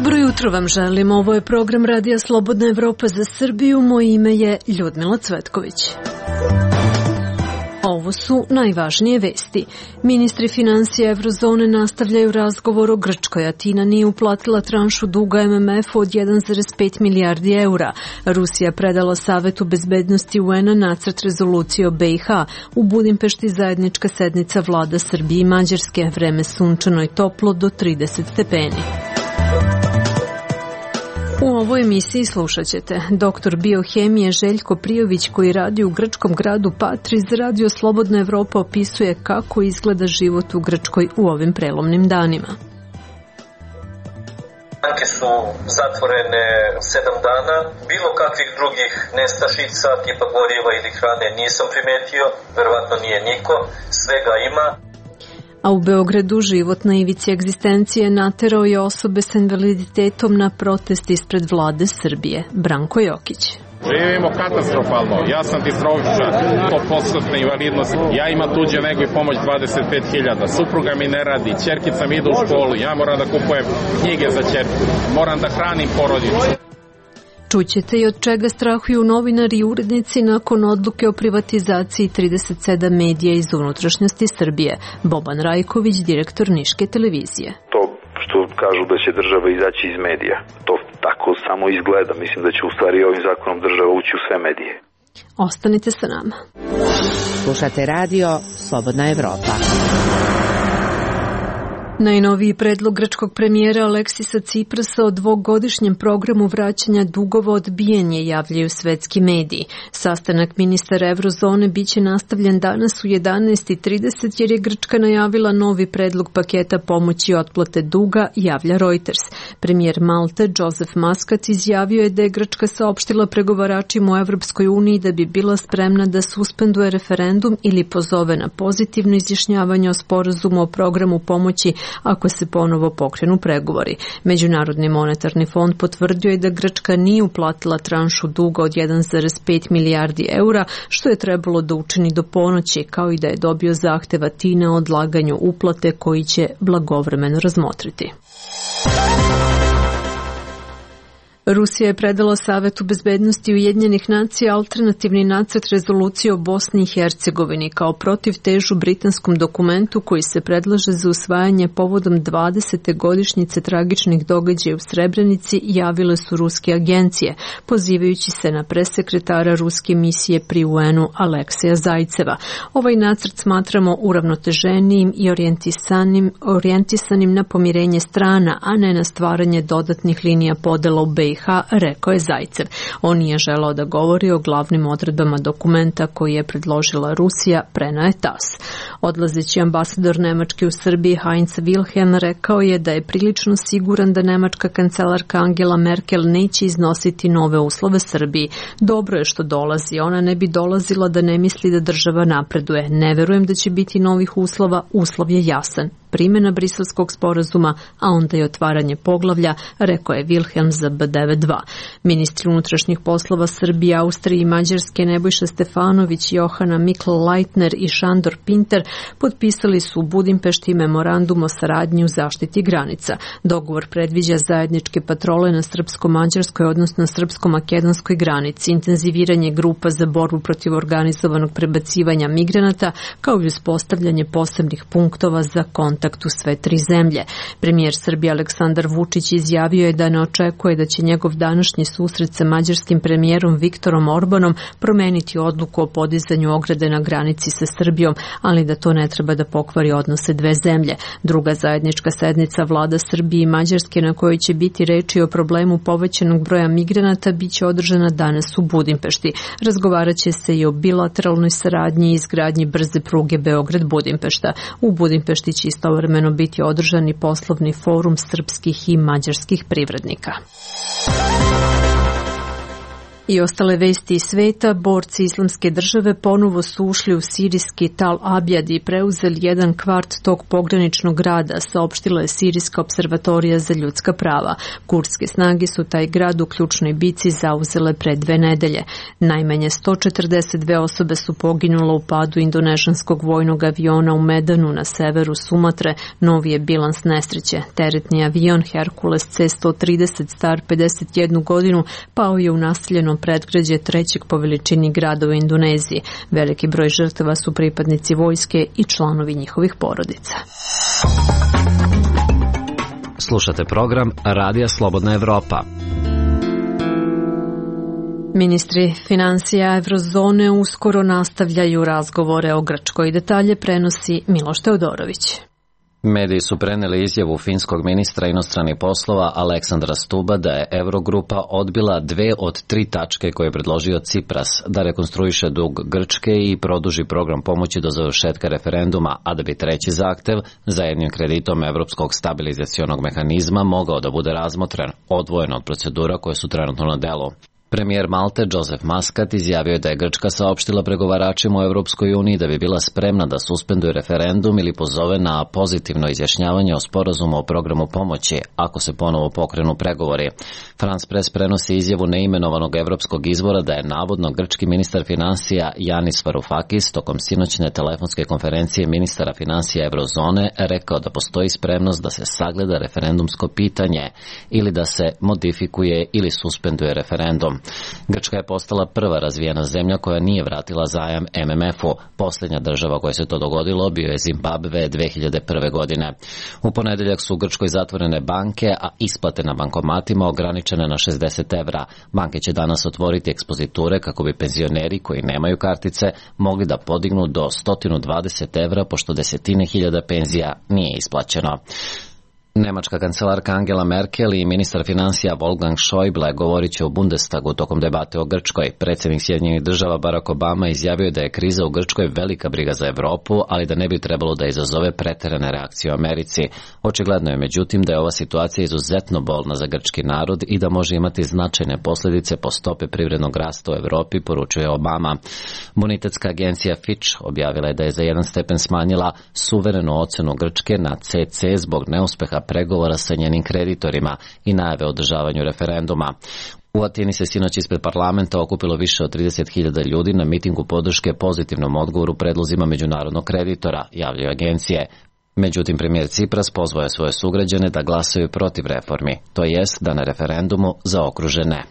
Dobro jutro vam želim. Ovo je program Radija Slobodna Evropa za Srbiju. Moje ime je Ljudmila Cvetković. Ovo su najvažnije vesti. Ministri finansija Evrozone nastavljaju razgovor o Grčkoj. Atina nije uplatila tranšu duga MMF-u od 1,5 milijardi eura. Rusija predala Savetu bezbednosti UN-a nacrt rezolucije o BiH. U Budimpešti zajednička sednica vlada Srbije i Mađarske. Vreme sunčano i toplo do 30 stepeni. U ovoj emisiji slušat ćete. Doktor biohemije Željko Prijović, koji radi u grčkom gradu Patri, za Radio Slobodna Evropa opisuje kako izgleda život u Grčkoj u ovim prelomnim danima. Banke su zatvorene 7 dana. Bilo kakvih drugih nestašica, tipa goriva ili hrane nisam primetio. Verovatno nije niko. Svega ima. A u Beogradu život na ivici egzistencije naterao je osobe sa invaliditetom na protest ispred vlade Srbije. Branko Jokić. Živimo katastrofalno. Ja sam distrofičar, 100% invalidnost. Ja imam tuđe nego i pomoć 25.000. Supruga mi ne radi, ćerkica mi ide u školu. Ja moram da kupujem knjige za ćerku. Moram da hranim porodicu. Čućete i od čega strahuju novinari i urednici nakon odluke o privatizaciji 37 medija iz unutrašnjosti Srbije. Boban Rajković, direktor Niške televizije. To što kažu da će država izaći iz medija, to tako samo izgleda. Mislim da će u stvari ovim zakonom država ući u sve medije. Ostanite sa nama. Slušate radio Slobodna Evropa. Najnoviji predlog grčkog premijera Aleksisa Ciprasa o dvogodišnjem programu vraćanja dugova odbijen je, javljaju svetski mediji. Sastanak ministara Evrozone biće nastavljen danas u 11:30 jer je Grčka najavila novi predlog paketa pomoći i otplate duga, javlja Reuters. Premijer Malte Joseph Muscat izjavio je da je Grčka saopštila pregovaračima u Evropskoj uniji da bi bila spremna da suspenduje referendum ili pozove na pozitivno izjašnjavanje o sporazumu o programu pomoći ako se ponovo pokrenu pregovori. Međunarodni monetarni fond potvrdio je da Grčka nije uplatila tranšu duga od 1,5 milijardi eura, što je trebalo da učini do ponoći, kao i da je dobio zahtev Atine o odlaganju uplate koji će blagovremeno razmotriti. Rusija je predala Savetu bezbednosti Ujedinjenih nacija alternativni nacrt rezolucije o Bosni i Hercegovini kao protivtežu britanskom dokumentu koji se predlaže za usvajanje povodom 20. godišnjice tragičnih događaja u Srebrenici, javile su ruske agencije, pozivajući se na presekretara ruske misije pri UN-u Aleksija Zajceva. Ovaj nacrt smatramo uravnoteženijim i orijentisanim na pomirenje strana, a ne na stvaranje dodatnih linija podela u BiH, rekao je Zajcev. On nije želao da govori o glavnim odredbama dokumenta koji je predložila Rusija, preneo je TASS. Odlazeći ambasador Nemačke u Srbiji Heinz Wilhelm rekao je da je prilično siguran da nemačka kancelarka Angela Merkel neće iznositi nove uslove Srbiji. Dobro je što dolazi, ona ne bi dolazila da ne misli da država napreduje. Ne verujem da će biti novih uslova, uslov je jasan. Primjena briselskog sporazuma, a onda i otvaranje poglavlja, rekao je Wilhelm za B92. Ministri unutrašnjih poslova Srbije, Austrije i Mađarske Nebojša Stefanović, Johana Mikl-Leitner i Šandor Pinter potpisali su u Budimpešti memorandum o saradnji u zaštiti granica. Dogovor predviđa zajedničke patrole na srpsko-mađarskoj, odnosno srpsko-makedonskoj granici, intenziviranje grupa za borbu protiv organizovanog prebacivanja migranata, kao i uspostavljanje posebnih punktova za kontakt u sve tri zemlje. Premijer Srbije Aleksandar Vučić izjavio je da ne očekuje da će njegov današnji susret sa mađarskim premijerom Viktorom Orbanom promeniti odluku o podizanju ograde na granici sa Srbijom, ali da to ne treba da pokvari odnose dve zemlje. Druga zajednička sednica vlada Srbije i Mađarske na kojoj će biti reči o problemu povećanog broja migranata biće održana danas u Budimpešti. Razgovarat će se i o bilateralnoj saradnji i izgradnji brze pruge Beograd-Budimpešta. U Budimpešti će istovremeno biti održani poslovni forum srpskih i mađarskih privrednika. I ostale vesti iz sveta, borci Islamske države ponovo su ušli u sirijski Tal Abjad i preuzeli jedan kvart tog pograničnog grada, saopštila je Sirijska observatorija za ljudska prava. Kurdske snage su taj grad u ključnoj bici zauzele pre 2 nedelje. Najmanje 142 osobe su poginule u padu indonežanskog vojnog aviona u Medanu na severu Sumatre. Novi je bilans nesreće. Teretni avion Hercules C-130 star 51 godinu pao je u naseljenom predgrađe 3. po veličini grada u Indoneziji. Veliki broj žrtava su pripadnici vojske i članovi njihovih porodica. Slušate program Radija Slobodna Evropa. Ministri finansija Evrozone uskoro nastavljaju razgovore o Grčkoj. Detalje prenosi Miloš Teodorović. Mediji su preneli izjavu finskog ministra inostranih poslova Aleksandra Stuba da je Eurogrupa odbila 2 od 3 tačke koje je predložio Cipras, da rekonstruiše dug Grčke i produži program pomoći do završetka referenduma, a da bi treći zahtev za jednim kreditom Evropskog stabilizacionog mehanizma mogao da bude razmotren, odvojen od procedura koje su trenutno na delu. Premijer Malte Joseph Muscat izjavio je da je Grčka saopštila pregovaračima u Evropskoj uniji da bi bila spremna da suspenduje referendum ili pozove na pozitivno izjašnjavanje o sporazumu o programu pomoći ako se ponovo pokrenu pregovori. France Press prenosi izjavu neimenovanog evropskog izvora da je navodno grčki ministar finansija Yanis Varoufakis tokom sinoćne telefonske konferencije ministara finansija Evrozone rekao da postoji spremnost da se sagleda referendumsko pitanje ili da se modifikuje ili suspenduje referendum. Grčka je postala prva razvijena zemlja koja nije vratila zajam MMF-u. Posljednja država koja se to dogodilo bio je Zimbabve 2001. godine. U ponedeljak su u Grčkoj zatvorene banke, a isplate na bankomatima ograničene na 60 evra. Banke će danas otvoriti ekspoziture kako bi penzioneri koji nemaju kartice mogli da podignu do 120 evra pošto desetine hiljada penzija nije isplaćeno. Nemačka kancelarka Angela Merkel i ministar finansija Wolfgang Schäuble govorit će o Bundestagu tokom debate o Grčkoj. Predsjednik Sjedinjenih država Barack Obama izjavio da je kriza u Grčkoj velika briga za Evropu, ali da ne bi trebalo da izazove preterane reakcije u Americi. Očigledno je međutim da je ova situacija izuzetno bolna za grčki narod i da može imati značajne posljedice po stope privrednog rasta u Evropi, poručuje Obama. Bonitetska agencija Fitch objavila je da je za 1 stepen smanjila suverenu ocenu Grčke na CC zbog neuspeha pregovora sa njenim kreditorima i najave o održavanju referenduma. U Atini se sinoć ispred parlamenta okupilo više od 30.000 ljudi na mitingu podrške pozitivnom odgovoru predlozima međunarodnog kreditora, javljaju agencije. Međutim, premijer Cipras pozvao je svoje sugrađane da glasaju protiv reformi, to jest da na referendumu zaokruže ne.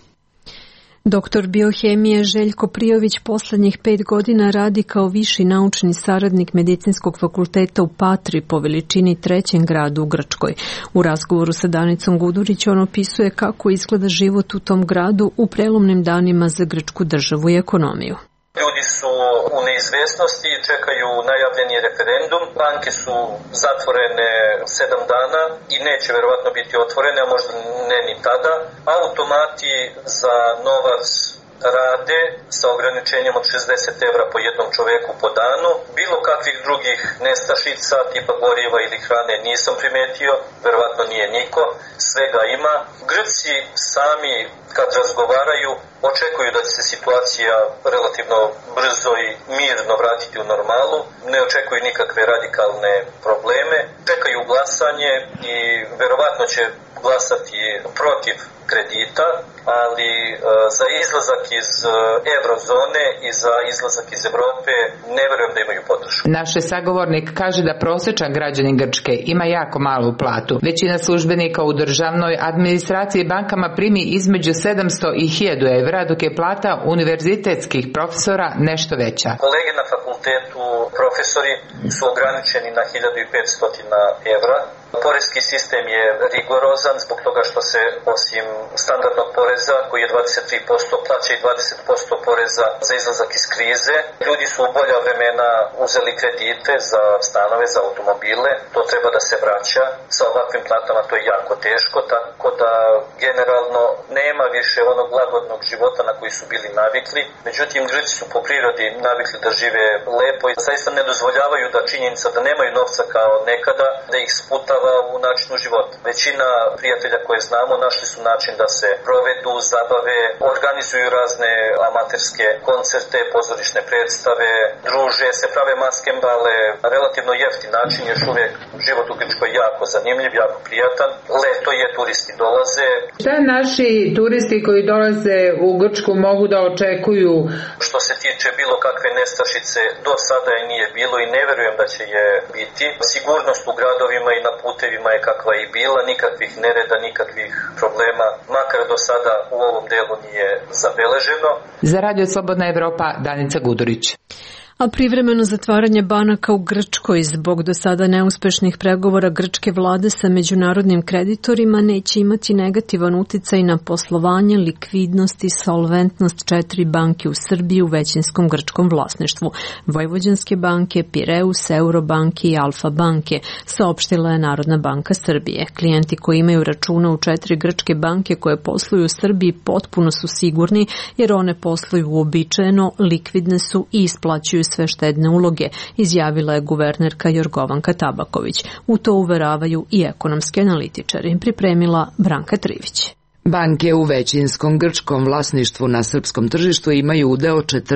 Doktor biohemije Željko Prijović poslednjih 5 godina radi kao viši naučni saradnik Medicinskog fakulteta u Patri po veličini 3. gradu u Grčkoj. U razgovoru sa Danicom Gudurić on opisuje kako izgleda život u tom gradu u prelomnim danima za grčku državu i ekonomiju. Ljudi su u neizvesnosti, čekaju najavljeni referendum, banke su zatvorene 7 dana i neće verovatno biti otvorene, a možda ne ni tada. Automati za novac rade sa ograničenjem od 60 evra po jednom čoveku po danu. Bilo kakvih drugih nestašica, tipa goriva ili hrane nisam primetio, verovatno nije niko, svega ima. Grci sami kad razgovaraju očekuju da će se situacija relativno brzo i mirno vratiti u normalu, ne očekuju nikakve radikalne probleme, čekaju glasanje i verovatno će glasati protiv kredita, ali za izlazak iz Evrozone i za izlazak iz Evrope ne verujem da imaju podršku. Naš sagovornik kaže da prosječan građanin Grčke ima jako malu platu. Većina službenika u državnoj administraciji i bankama primi između 700 i 1000 evra, dok je plata univerzitetskih profesora nešto veća. Kolege na fakultetu, profesori su ograničeni na 1500 evra. Poreski sistem je rigorozan zbog toga što se osim standardnog poreza koji je 23% plaća i 20% poreza za izlazak iz krize. Ljudi su u bolja vremena uzeli kredite za stanove, za automobile. To treba da se vraća. Sa ovakvim platama to je jako teško, tako da generalno nema više onog lagodnog života na koji su bili navikli. Međutim, Grci su po prirodi navikli da žive lepo i zaista ne dozvoljavaju da činjenica da nemaju novca kao nekada, da ih sputava odražava u načinu života. Većina prijatelja koje znamo našli su način da se provedu, zabave, organizuju razne amaterske koncerte, pozorišne predstave, druže se, prave maskembale, relativno jeftin način, još uvijek život u Grčkoj jako zanimljiv, jako prijatan. Leto je, turisti dolaze. Šta naši turisti koji dolaze u Grčku mogu da očekuju? Što se tiče bilo kakve nestašice, do sada je nije bilo i ne verujem da će je biti. Sigurnost u gradovima i na putevima je kakva i bila, nikakvih nereda, nikakvih problema, makar do sada u ovom delu nije zabeleženo. Za Radio Slobodna Evropa, Danica Gudurić. A privremeno zatvaranje banaka u Grčkoj zbog do sada neuspešnih pregovora grčke vlade sa međunarodnim kreditorima neće imati negativan uticaj na poslovanje, likvidnost i solventnost 4 banke u Srbiji u većinskom grčkom vlasništvu: Vojvođanske banke, Pireus, Eurobanke i Alfa banke, saopštila je Narodna banka Srbije. Klijenti koji imaju računa u 4 grčke banke koje posluju u Srbiji potpuno su sigurni jer one posluju uobičajeno, likvidne su i isplaćuju sve štedne uloge, izjavila je guvernerka Jorgovanka Tabaković. U to uveravaju i ekonomski analitičari. Pripremila Branka Trivić. Banke u većinskom grčkom vlasništvu na srpskom tržištu imaju udeo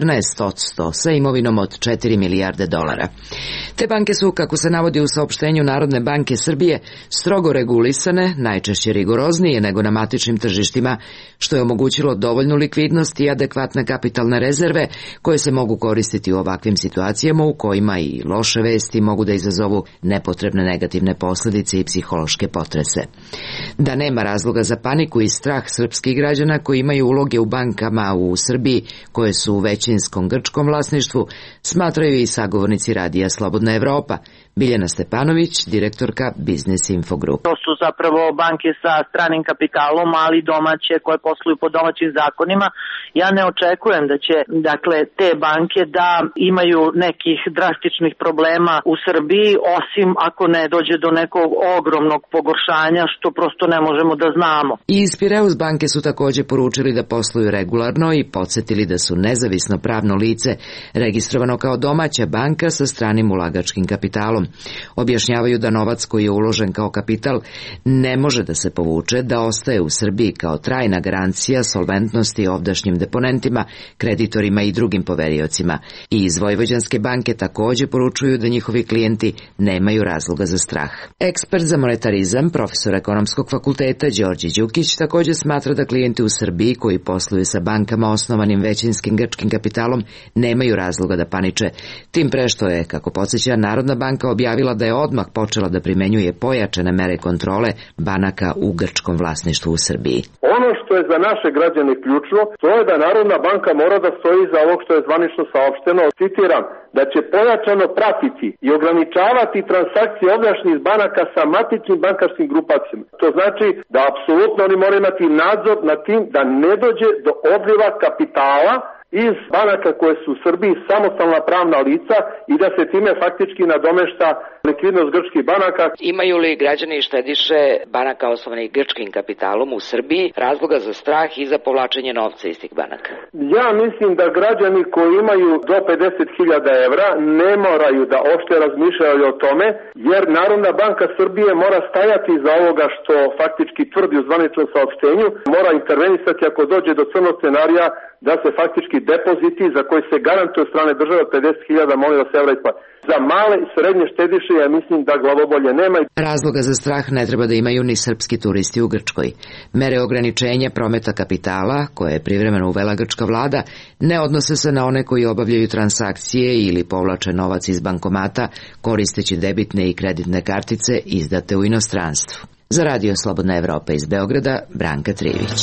14% sa imovinom od 4 milijarde dolara. Te banke su, kako se navodi u saopštenju Narodne banke Srbije, strogo regulisane, najčešće rigoroznije nego na matičnim tržištima, što je omogućilo dovoljnu likvidnost i adekvatne kapitalne rezerve koje se mogu koristiti u ovakvim situacijama u kojima i loše vesti mogu da izazovu nepotrebne negativne posljedice i psihološke potrese. Da nema razloga za paniku i strah srpskih građana koji imaju uloge u bankama u Srbiji koje su u većinskom grčkom vlasništvu, smatraju i sagovornici radija Slobodna Evropa. Biljana Stepanović, direktorka Business Info Group. To su zapravo banke sa stranim kapitalom, ali domaće koje posluju po domaćim zakonima. Ja ne očekujem da će, te banke da imaju nekih drastičnih problema u Srbiji, osim ako ne dođe do nekog ogromnog pogoršanja, što prosto ne možemo da znamo. Iz Pireus banke su također poručili da posluju regularno i podsjetili da su nezavisno pravno lice registrovano kao domaća banka sa stranim ulagačkim kapitalom. Objašnjavaju da novac koji je uložen kao kapital ne može da se povuče, da ostaje u Srbiji kao trajna garancija solventnosti ovdašnjim deponentima, kreditorima i drugim poveriocima. I iz Vojvođanske banke također poručuju da njihovi klijenti nemaju razloga za strah. Ekspert za monetarizam, profesor ekonomskog fakulteta Đorđe Đukić također smatra da klijenti u Srbiji koji posluju sa bankama osnovanim većinskim grčkim kapitalom nemaju razloga da paniče. Tim pre što je, kako podsjeća Narodna banka, objavila da je odmah počela da primenjuje pojačane mere kontrole banaka u grčkom vlasništvu u Srbiji. Ono što je za naše građane ključno, to je da Narodna banka mora da stoji za ovo što je zvanično saopšteno, citiram, da će pojačano pratiti i ograničavati transakcije ovdašnjih banaka sa matičnim bankarskim grupacijama. To znači da apsolutno oni moraju imati nadzor nad tim da ne dođe do odliva kapitala iz banaka koje su u Srbiji samostalna pravna lica i da se time faktički nadomešta likvidnost grčkih banaka. Imaju li građani i štediše banaka osnovanih grčkim kapitalom u Srbiji razloga za strah i za povlačenje novca iz tih banaka? Ja mislim da građani koji imaju do 50.000 evra ne moraju da uopšte razmišljaju o tome, jer Narodna banka Srbije mora stajati za ovoga što faktički tvrdi u zvaničnom saopštenju, mora intervenisati ako dođe do crnog scenarija da se faktički depoziti za koji se garantuje od strane države 50.000 molim da se evra isplati. Za male i srednje štediše ja mislim da glavobolje nema. Razloga za strah ne treba da imaju ni srpski turisti u Grčkoj. Mere ograničenja prometa kapitala, koje je privremeno uvela grčka vlada, ne odnose se na one koji obavljaju transakcije ili povlače novac iz bankomata koristeći debitne i kreditne kartice izdate u inostranstvu. Za Radio Slobodna Evropa iz Beograda, Branka Trivić.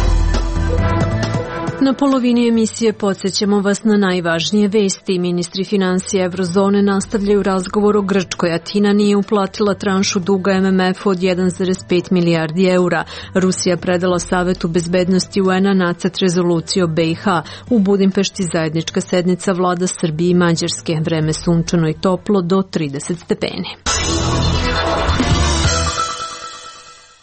Na polovini emisije podsjećamo vas na najvažnije vesti. Ministri finansija Evrozone nastavljaju razgovor o Grčkoj. Atina nije uplatila tranšu duga MMF-u od 1,5 milijardi eura. Rusija predala Savetu bezbednosti UN-a nacrt rezolucije o BiH. U Budimpešti zajednička sednica vlada Srbije i Mađarske. Vreme sunčano i toplo do 30 stepeni.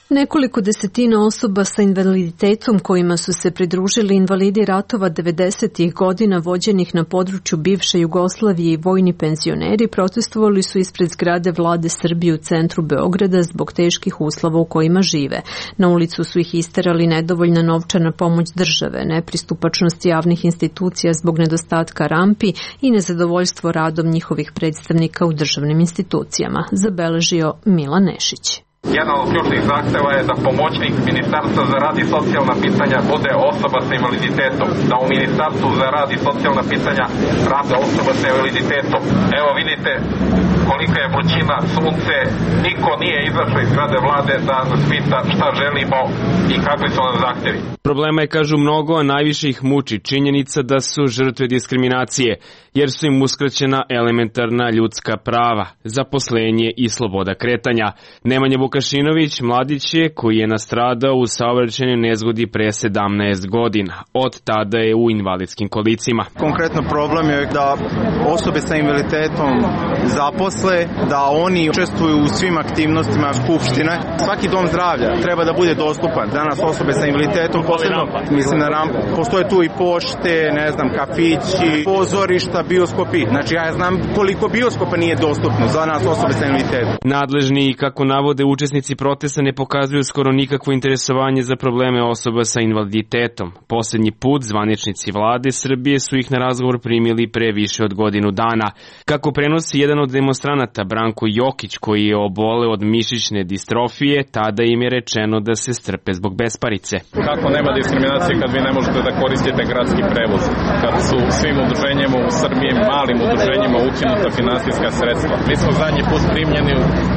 Nekoliko desetina osoba sa invaliditetom kojima su se pridružili invalidi ratova 90. godina vođenih na području bivše Jugoslavije i vojni penzioneri protestovali su ispred zgrade Vlade Srbije u centru Beograda zbog teških uslova u kojima žive. Na ulicu su ih isterali nedovoljna novčana pomoć države, nepristupačnost javnih institucija zbog nedostatka rampi i nezadovoljstvo radom njihovih predstavnika u državnim institucijama, zabeležio Milan Nešić. Jedan od ključnih zahteva je da pomoćnik Ministarstva za rad i socijalna pitanja bude osoba sa invaliditetom, da u Ministarstvu za rad i socijalna pitanja rade osoba sa invaliditetom. Evo vidite kolika je vrućina, sunce, niko nije izašao iz zgrade Vlade da nas pita šta želimo i kakvi su nam zahtevi. Problema je, kažu mnogo, a najviše ih muči činjenica da su žrtve diskriminacije, jer su im uskraćena elementarna ljudska prava, zaposlenje i sloboda kretanja. Nemanja Vukašinović mladić je koji je nastradao u saobraćajnoj nezgodi pre 17 godina. Od tada je u invalidskim kolicima. Konkretno problem je da osobe sa invaliditetom zaposle, da oni učestvuju u svim aktivnostima skupštine. Svaki dom zdravlja treba da bude dostupan. Danas osobe sa invaliditetom, posebno mislim na rampu, postoje tu i pošte, ne znam, kafići, pozorišta, bioskopi. Znači ja znam koliko bioskopa nije dostupno za nas osobe sa invaliditetom. Nadležni, kako navode učesnici protesta, ne pokazuju skoro nikakvo interesovanje za probleme osoba sa invaliditetom. Poslednji put zvaničnici Vlade Srbije su ih na razgovor primili pre više od godinu dana. Kako prenosi jedan od demonstranata, Branko Jokić, koji je oboleo od mišićne distrofije, tada im je rečeno da se strpe zbog besparice. Kako nema diskriminacije kad vi ne možete da koristite gradski prevoz? Kad su svim udruženjima u Srbiji, malim udruženjima, ukinuta finansijska sredstva. Mi smo zadnji put primljeni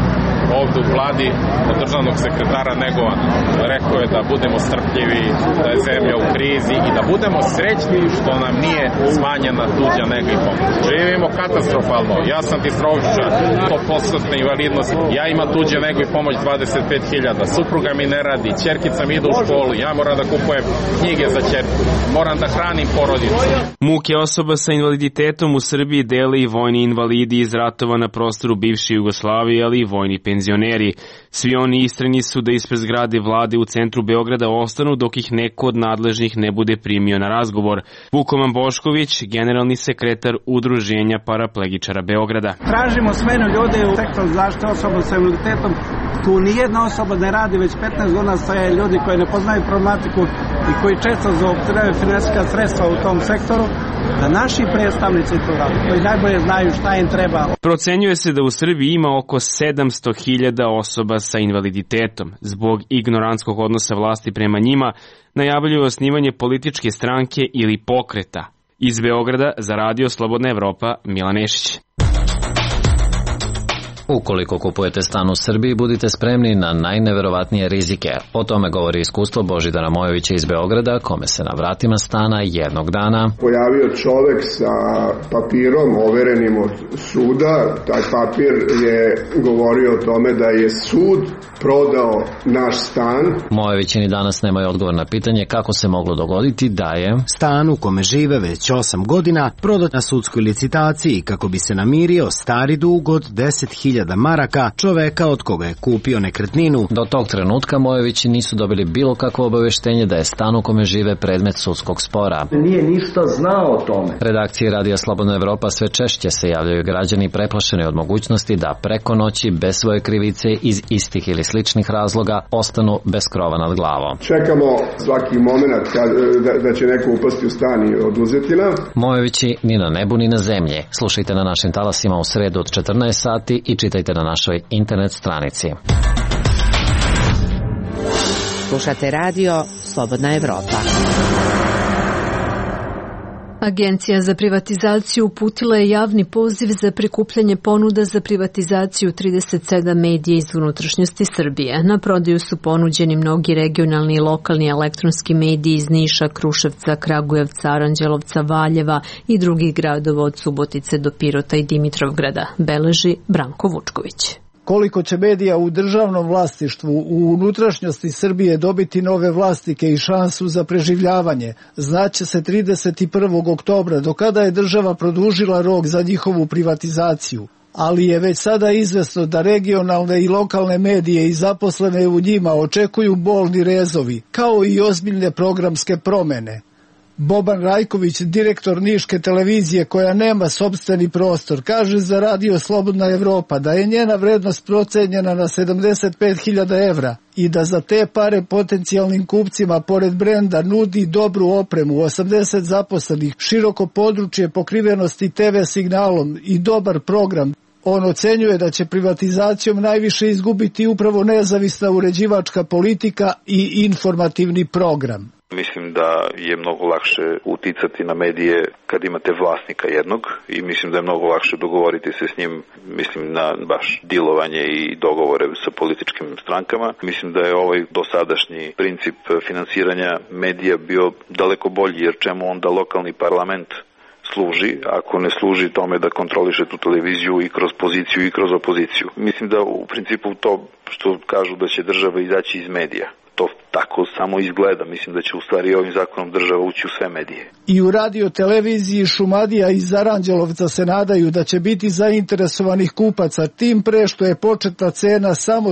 ovde u Vladi od državnog sekretara Negovana. Rekao je da budemo strpljivi, da je zemlja u krizi i da budemo srećni što nam nije smanjena tuđa nega i pomoć. Živimo katastrofalno. Ja sam distrofičar, 100% invalidnost. Ja imam tuđe nego i pomoć 25.000. Supruga mi ne radi, ćerkica mi ide u školu, ja moram da kupujem knjige za ćerku. Moram da hranim porodicu. Muke osoba sa invaliditetom u Srbiji dele i vojni invalidi iz ratova na prostoru bivše Jugoslavije, ali i vojni penzioneri. Svi oni istrajni su da ispred zgrade Vlade u centru Beograda ostanu dok ih neko od nadležnih ne bude primio na razgovor. Vukoman Bošković, generalni sekretar Udruženja paraplegičara Beograda. Tražimo smenu ljude u sektoru zaštite osoba sa invaliditetom. Tu nijedna osoba ne radi, već 15 godina stoje ljudi koji ne poznaju problematiku i koji često zloupotrebljavaju finansijska sredstva u tom sektoru, da naši predstavnici to rade, koji najbolje znaju šta im treba. Procenjuje se da u Srbiji ima oko 700.000 osoba sa invaliditetom. Zbog ignorantskog odnosa vlasti prema njima, najavljuju osnivanje političke stranke ili pokreta. Iz Beograda za Radio Slobodna Evropa, Milan Nešić. Ukoliko kupujete stan u Srbiji, budite spremni na najneverovatnije rizike. O tome govori iskustvo Božidara Mojovića iz Beograda, kome se na vratima stana jednog dana pojavio čovek sa papirom overenim od suda. Taj papir je govorio o tome da je sud prodao naš stan. Mojovićini danas nemaju odgovor na pitanje kako se moglo dogoditi da je stan u kome žive već 8 godina prodat na sudskoj licitaciji kako bi se namirio stari dug od 10.000 maraka čoveka od koga je kupio nekretninu. Do tog trenutka Mojovići nisu dobili bilo kakvo obaveštenje da je stan u kome žive predmet sudskog spora. Nije ništa znao o tome. Redakcije Radija Slobodna Evropa sve češće se javljaju građani preplašeni od mogućnosti da preko noći bez svoje krivice iz istih ili sličnih razloga ostanu bez krova nad glavom. Čekamo svaki moment da će neko upasti u stan i oduzeti nam. Mojovići ni na nebu ni na zemlji. Slušajte na našim talasima u sredu od 14 sati i čitajte na našoj internet stranici. Slušate radio Slobodna Evropa. Agencija za privatizaciju uputila je javni poziv za prikupljanje ponuda za privatizaciju 37 medija iz unutrašnjosti Srbije. Na prodaju su ponuđeni mnogi regionalni i lokalni elektronski mediji iz Niša, Kruševca, Kragujevca, Aranđelovca, Valjeva i drugih gradova od Subotice do Pirota i Dimitrovgrada, beleži Branko Vučković. Koliko će medija u državnom vlasništvu u unutrašnjosti Srbije dobiti nove vlasnike i šansu za preživljavanje, znaće se 31. oktobra, do kada je država produžila rok za njihovu privatizaciju. ali je već sada izvesno da regionalne i lokalne medije i zaposlene u njima očekuju bolni rezovi, kao i ozbiljne programske promene. Boban Rajković, direktor Niške televizije koja nema sopstveni prostor, kaže za Radio Slobodna Evropa da je njena vrednost procenjena na 75.000 evra i da za te pare potencijalnim kupcima pored brenda nudi dobru opremu, 80 zaposlenih, široko područje pokrivenosti TV signalom i dobar program. On ocenjuje da će privatizacijom najviše izgubiti upravo nezavisna uređivačka politika i informativni program. Mislim da je mnogo lakše uticati na medije kad imate vlasnika jednog i mislim da je mnogo lakše dogovoriti se s njim, mislim na baš dilovanje i dogovore sa političkim strankama. Mislim da je ovaj dosadašnji princip finansiranja medija bio daleko bolji, jer čemu onda lokalni parlament služi, ako ne služi tome da kontroliše tu televiziju i kroz poziciju i kroz opoziciju. Mislim da u principu to što kažu da će država izaći iz medija, to tako samo izgleda. Mislim da će u stvari ovim zakonom država ući u sve medije. I u radio televiziji Šumadija iz Aranđelovca se nadaju da će biti zainteresovanih kupaca, tim pre što je početna cena samo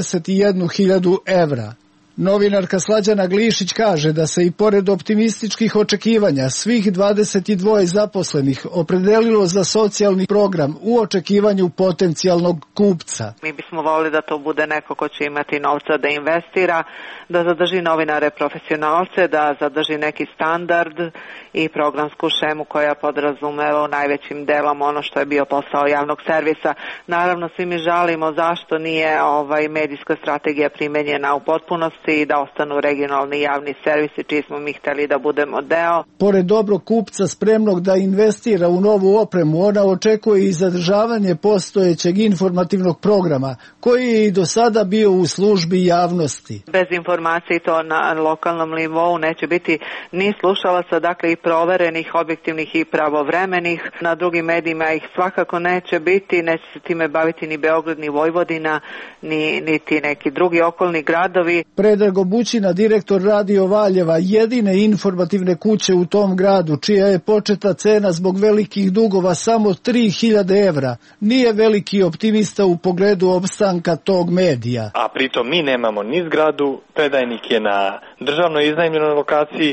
31.000 evra. Novinarka Slađana Glišić kaže da se i pored optimističkih očekivanja svih 22 zaposlenih opredelilo za socijalni program u očekivanju potencijalnog kupca. Mi bismo volili da to bude neko ko će imati novca da investira, da zadrži novinare profesionalce, da zadrži neki standard i programsku šemu koja podrazumeva u najvećim delom ono što je bio posao javnog servisa. Naravno, svi mi žalimo zašto nije medijska strategija primenjena u potpunosti i da ostanu regionalni javni servisi čiji smo mi hteli da budemo deo. Pored dobrog kupca spremnog da investira u novu opremu, ona očekuje i zadržavanje postojećeg informativnog programa koji je i do sada bio u službi javnosti. Bez informacije to na lokalnom nivou neće biti ni slušalaca, dakle i proverenih, objektivnih i pravovremenih. Na drugim medijima ih svakako neće biti, neće se time baviti ni Beograd, ni Vojvodina, niti neki drugi okolni gradovi. Predrag Obućina, direktor Radio Valjeva, jedine informativne kuće u tom gradu, čija je početna cena zbog velikih dugova samo 3.000 evra, nije veliki optimista u pogledu opstanka tog medija. A pritom mi nemamo ni zgradu, predajnik je na državnoj iznajmljenoj lokaciji,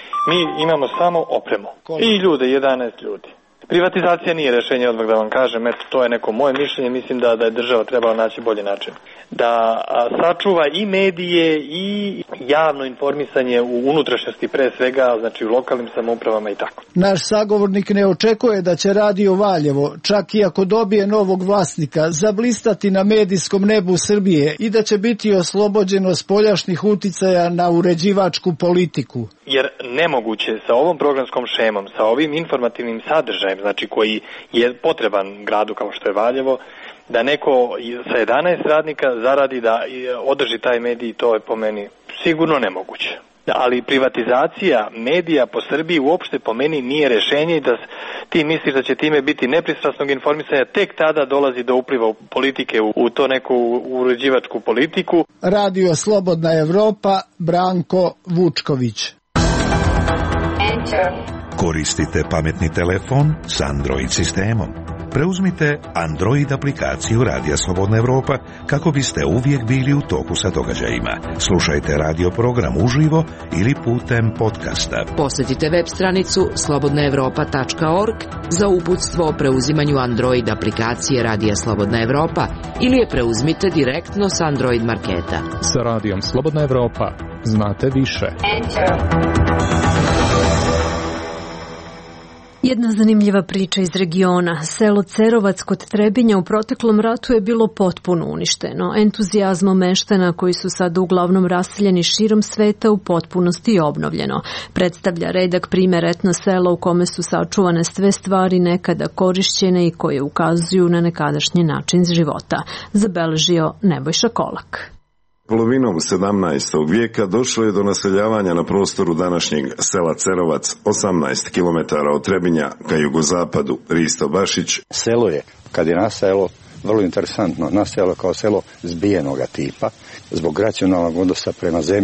mi imamo samo opremu. I ljude, 11 ljudi. Privatizacija nije rešenje, odmah da vam kažem, eto, to je neko moje mišljenje, mislim da je država trebala naći bolji način. Da sačuva i medije i javno informisanje u unutrašnjosti pre svega, znači u lokalnim samoupravama i tako. Naš sagovornik ne očekuje da će Radio Valjevo, čak i ako dobije novog vlasnika, zablistati na medijskom nebu Srbije i da će biti oslobođeno spoljašnjih uticaja na uređivačku politiku. Jer nemoguće sa ovom programskom šemom, sa ovim informativnim sadržajem, znači koji je potreban gradu kao što je Valjevo, da neko sa 11 radnika zaradi da održi taj medij, to je po meni sigurno nemoguće. Ali privatizacija medija po Srbiji uopšte po meni nije rešenje i da ti misliš da će time biti nepristrasnog informisanja, tek tada dolazi do upliva u politike, u to neku uređivačku politiku. Radio Slobodna Evropa, Branko Vučković. Koristite pametni telefon s Android sistemom. Preuzmite Android aplikaciju Radija Slobodna Evropa kako biste uvijek bili u toku sa događajima. Slušajte radio program uživo ili putem podcasta. Posjetite web stranicu slobodnaevropa.org za uputstvo o preuzimanju Android aplikacije Radija Slobodna Evropa ili je preuzmite direktno s Android marketa. Sa Radijom Slobodna Evropa znate više. Jedna zanimljiva priča iz regiona. Selo Cerovac kod Trebinja u proteklom ratu je bilo potpuno uništeno. Entuzijazmom meštana koji su sada uglavnom raseljeni širom sveta u potpunosti obnovljeno. Predstavlja redak primer etno sela u kome su sačuvane sve stvari nekada korišćene i koje ukazuju na nekadašnji način života. Zabeležio Nebojša Kolak. Polovinom 17. vijeka došlo je do naseljavanja na prostoru današnjeg sela Cerovac, 18 km od Trebinja ka jugozapadu. Risto Bašić. Selo je, kad je nastajalo, vrlo interesantno, nastajalo kao selo zbijenoga tipa, zbog racionalnog odnosa prema zemlji.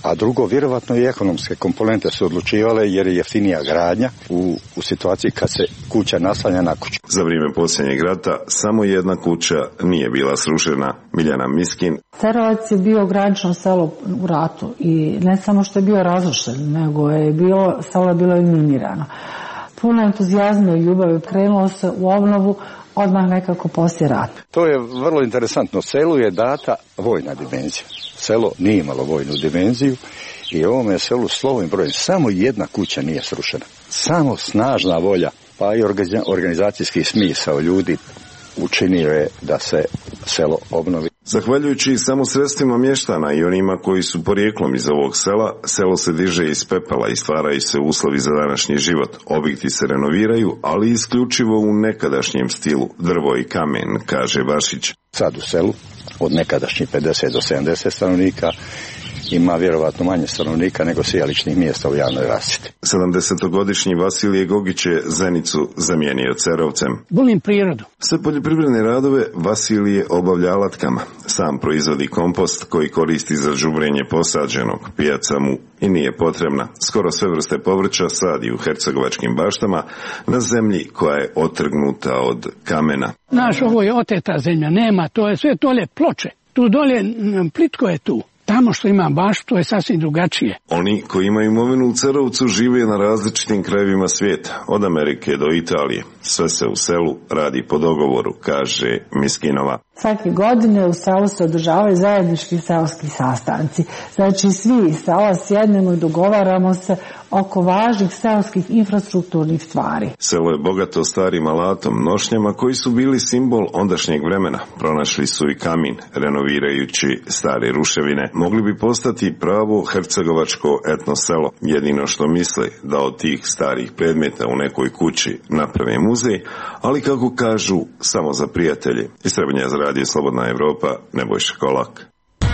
a drugo, vjerovatno i ekonomske komponente su odlučivale jer je jeftinija gradnja u situaciji kad se kuća naslanja na kuću. Za vrijeme posljednjeg rata samo jedna kuća nije bila srušena. Miljana Miskin. Cerovac je bio granično selo u ratu i ne samo što je bio razrušen, nego je selo je bilo minirano. Puno entuzijazma i ljubavi krenulo se u obnovu odmah nekako poslije rata. To je vrlo interesantno. Selu je data vojna dimenzija. Selo nije imalo vojnu dimenziju i ovome selu slovom i brojem samo jedna kuća nije srušena. Samo snažna volja, pa i organizacijski smisao ljudi učinio je da se selo obnovi. Zahvaljujući samo sredstvima mještana i onima koji su porijeklom iz ovog sela, selo se diže iz pepela i stvaraju se uslovi za današnji život. Objekti se renoviraju, ali isključivo u nekadašnjem stilu, drvo i kamen, kaže Bašić. Sad u selu od nekadašnjih 50 do 70 stanovnika ima vjerovatno manje stanovnika nego sijaličnih mjesta u javnoj rasvjeti. 70-godišnji Vasilije Gogić je Zenicu zamijenio Cerovcem. Volim prirodu. Sve poljoprivredne radove Vasilije obavlja alatkama. Sam proizvodi kompost koji koristi za đubrenje posađenog. Pijaca mu i nije potrebna. Skoro sve vrste povrća sadi u hercegovačkim baštama na zemlji koja je otrgnuta od kamena. Naš, ovo je oteta zemlja, nema, to je sve dolje ploče. Tu dolje plitko je tu. Tamo što ima baš, to je sasvim drugačije. Oni koji imaju imovinu u Cerovcu žive na različitim krajevima svijeta, od Amerike do Italije. Sve se u selu radi po dogovoru, kaže Miskinova. Svake godine u selu se održavaju zajednički seoski sastanci. Znači svi iz sela sjednemo i dogovaramo se oko važnih seoskih infrastrukturnih stvari. Selo je bogato starim alatom, nošnjama koji su bili simbol ondašnjeg vremena. Pronašli su i kamin, renovirajući stare ruševine. Mogli bi postati pravo hercegovačko etno selo. Jedino što misle da od tih starih predmeta u nekoj kući naprave muzej, ali kako kažu, samo za prijatelje. Iz Trebinja za Radio Slobodna Evropa, Nebojša Kolak.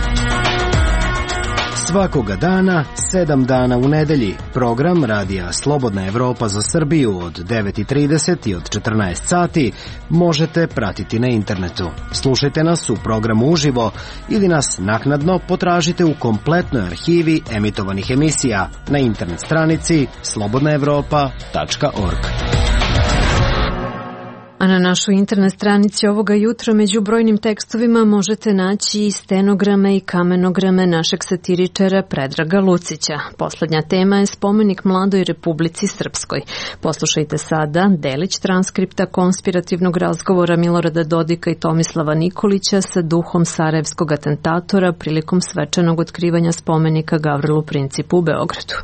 Svakoga dana, 7 dana u nedelji, program Radija Slobodna Evropa za Srbiju od 9:30 i od 14 sati možete pratiti na internetu. Slušajte nas u programu uživo ili nas naknadno potražite u kompletnoj arhivi emitovanih emisija na internet stranici slobodnaevropa.org. A na našoj internet stranici ovoga jutra među brojnim tekstovima možete naći i stenograme i kamenograme našeg satiričara Predraga Lucića. Poslednja tema je spomenik Mladoj Republici Srpskoj. Poslušajte sada delić transkripta konspirativnog razgovora Milorada Dodika i Tomislava Nikolića sa duhom sarajevskog atentatora prilikom svečanog otkrivanja spomenika Gavrilu Principu u Beogradu.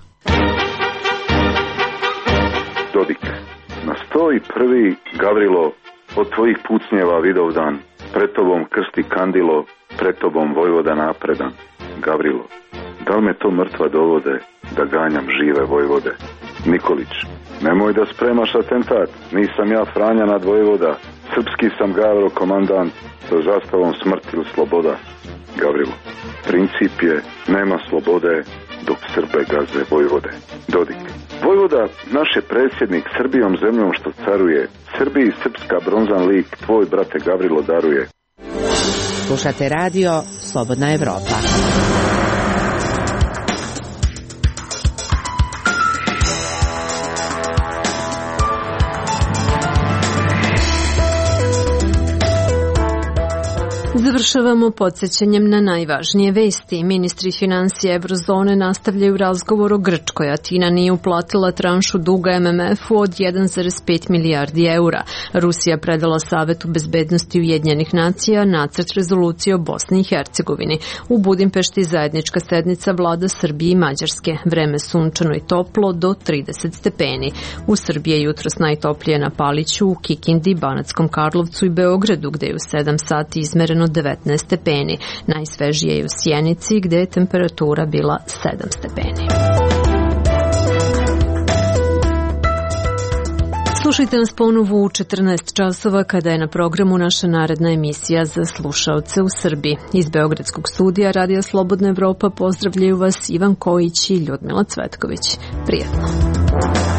Dodik. Na 101. Gavrilo, od tvojih pucnjeva vidovdan, pred tobom krsti kandilo, pred tobom vojvoda napredan. Gavrilo, da li me to mrtva dovode, da ganjam žive vojvode? Nikolić, nemoj da spremaš atentat, nisam ja Franja nadvojvoda, srpski sam Gavro komandant, sa zastavom smrt ili sloboda. Gavrilo, princip je, nema slobode, dok Srbe gaze vojvode. Dodik, vojvoda, naš je predsjednik Srbijom zemljom što caruje. Srbiji srpska bronzan lik tvoj, brate Gavrilo, daruje. Slušate radio Slobodna Evropa. Završavamo podsjećanjem na najvažnije vesti. Ministri financija Eurozone nastavljaju razgovor o Grčkoj. Atina nije uplatila tranšu duga MMF-u od 1,5 milijardi eura. Rusija predala Savetu bezbednosti Ujedinjenih nacija nacrt rezolucije o Bosni i Hercegovini. U Budimpešti zajednička sednica vlada Srbije i Mađarske. Vreme sunčano i toplo do 30 stepeni. U Srbiji je jutros najtoplije na Paliću, u Kikindi, Banatskom Karlovcu i Beogradu, gde je u 7 sati izmereno 19 stepeni. Najsvežije je u Sjenici, gde je temperatura bila 7 stepeni. Slušajte nas ponovo u 14 časova kada je na programu naša naredna emisija za slušaoce u Srbiji. Iz Beogradskog studija Radija Slobodna Evropa pozdravljaju vas Ivan Kojić i Ljudmila Cvetković. Prijetno.